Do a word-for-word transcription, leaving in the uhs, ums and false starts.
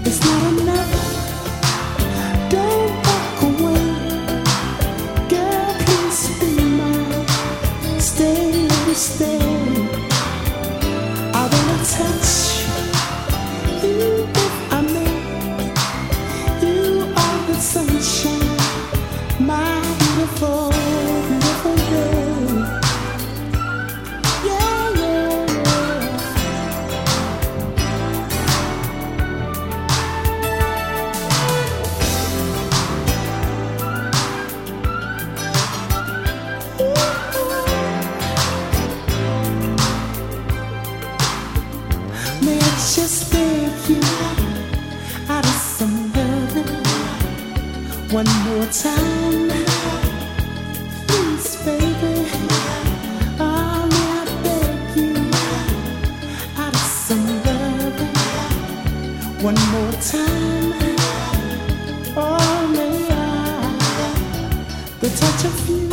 It's not enough. Don't walk away. Girl, please be mine. Stay, stay. I wanna touch you if I may. You are the sunshine, my beautiful, beautiful girl. Yeah, yeah, yeah. May I just beg you out of some loving one more time, please, baby. Oh, may I beg you out of some loving one more time? Oh, may I, the touch of you.